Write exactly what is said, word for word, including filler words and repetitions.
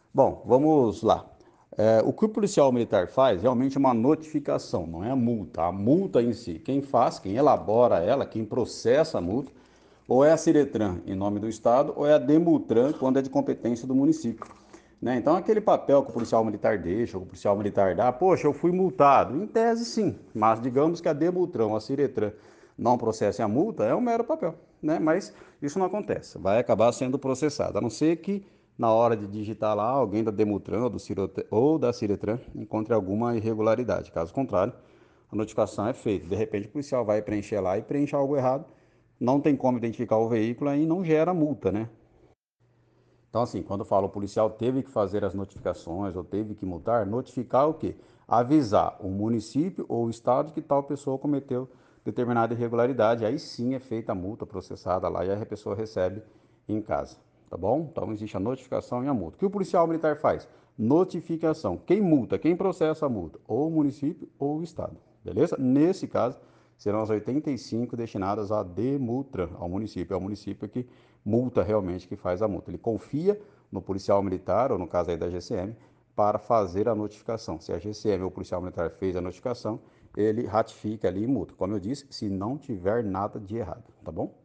Bom, vamos lá. É, o que o policial militar faz realmente é uma notificação, não é a multa. A multa em si, quem faz, quem elabora ela, quem processa a multa, ou é a Ciretran em nome do Estado, ou é a Demutran quando é de competência do município. Né? Então, aquele papel que o policial militar deixa, ou que o policial militar dá, poxa, eu fui multado. Em tese, sim, mas digamos que a Demutran ou a Ciretran não processem a multa, é um mero papel. Né? Mas isso não acontece, vai acabar sendo processado, a não ser que na hora de digitar lá, alguém da Demutran ou, do Cirote- ou da Ciretran encontre alguma irregularidade. Caso contrário, a notificação é feita. De repente, o policial vai preencher lá e preenche algo errado, não tem como identificar o veículo e não gera multa, né? Então, assim, quando fala o policial teve que fazer as notificações ou teve que multar, notificar o quê? Avisar o município ou o estado que tal pessoa cometeu determinada irregularidade. Aí sim é feita a multa processada lá e a pessoa recebe em casa, tá bom? Então existe a notificação e a multa. O que o policial militar faz? Notificação. Quem multa, quem processa a multa? Ou o município ou o estado, beleza? Nesse caso, serão as oitenta e cinco destinadas a Demutran, ao município. É o município que multa realmente, que faz a multa. Ele confia no policial militar, ou no caso aí da G C M, para fazer a notificação. Se a G C M ou o policial militar fez a notificação, ele ratifica ali e multa. Como eu disse, se não tiver nada de errado, tá bom?